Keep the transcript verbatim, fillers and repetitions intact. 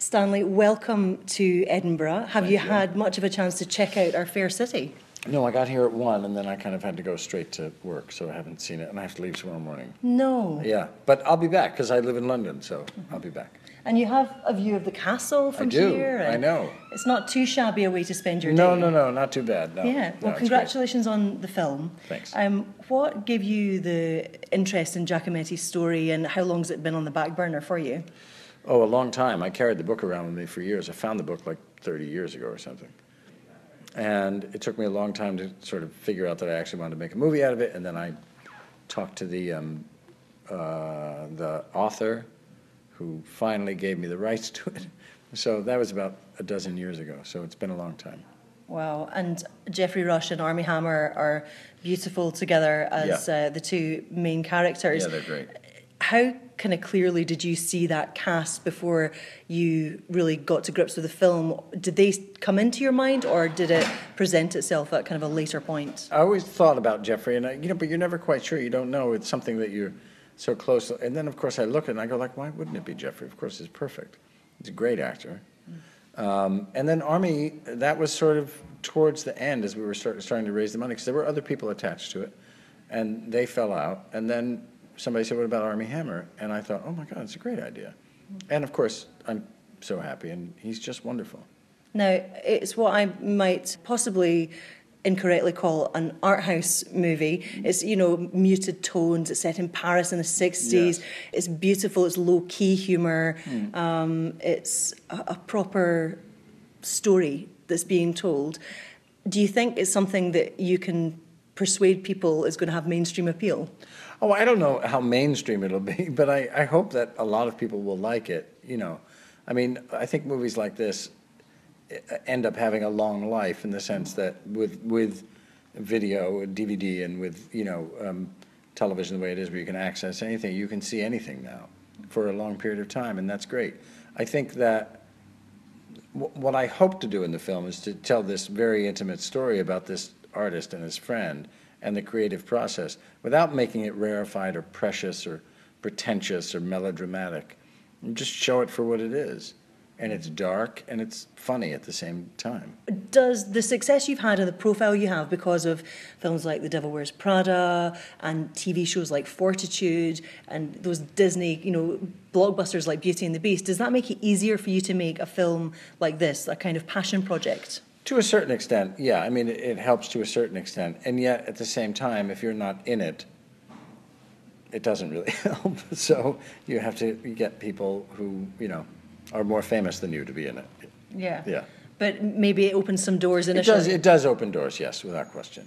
Stanley, welcome to Edinburgh. Have Thank you you. had much of a chance to check out our fair city? No, I got here at one, and then I kind of had to go straight to work, so I haven't seen it, and I have to leave tomorrow morning. No. Yeah, but I'll be back, because I live in London, so mm-hmm. I'll be back. And you have a view of the castle from I do. here. I know. It's not too shabby a way to spend your no, day. No, no, no, not too bad. No. Yeah, well, no, congratulations on the film. Thanks. Um, what gave you the interest in Giacometti's story, and how long has it been on the back burner for you? Oh, a long time. I carried the book around with me for years. I found the book like thirty years ago or something. And it took me a long time to sort of figure out that I actually wanted to make a movie out of it, and then I talked to the, um, uh, the author, who finally gave me the rights to it. So that was about a dozen years ago, so it's been a long time. Wow, and Geoffrey Rush and Armie Hammer are beautiful together as yeah. uh, the two main characters. Yeah, they're great. How kind of clearly did you see that cast before you really got to grips with the film? Did they come into your mind, or did it present itself at kind of a later point? I always thought about Geoffrey, and I, you know, but you're never quite sure. You don't know. It's something that you're so close to. And then, of course, I look at it and I go, like, why wouldn't it be Geoffrey? Of course, he's perfect. He's a great actor. Mm. Um, and then Armie, that was sort of towards the end as we were start, starting to raise the money, because there were other people attached to it, and they fell out. And then somebody said, what about Armie Hammer? And I thought, oh, my God, it's a great idea. Mm. And, of course, I'm so happy, and he's just wonderful. Now, it's what I might possibly incorrectly call an art house movie. It's, you know, muted tones. It's set in Paris in the sixties. Yes. It's beautiful. It's low-key humour. Mm. Um, it's a, a proper story that's being told. Do you think it's something that you can persuade people is going to have mainstream appeal? Oh, I don't know how mainstream it'll be, but I, I hope that a lot of people will like it, you know. I mean, I think movies like this end up having a long life in the sense that with with video, D V D, and with, you know, um, television the way it is, where you can access anything, you can see anything now for a long period of time, and that's great. I think that w what I hope to do in the film is to tell this very intimate story about this artist and his friend and the creative process without making it rarefied or precious or pretentious or melodramatic, and just show it for what it is. And it's dark and it's funny at the same time. Does the success you've had and the profile you have because of films like The Devil Wears Prada and T V shows like Fortitude and those Disney, you know, blockbusters like Beauty and the Beast, does that make it easier for you to make a film like this, a kind of passion project? To a certain extent, yeah. I mean, it, it helps to a certain extent. And yet, at the same time, if you're not in it, it doesn't really help. So you have to get people who, you know, are more famous than you to be in it. Yeah. Yeah. But maybe it opens some doors initially. It does, it does open doors, yes, without question.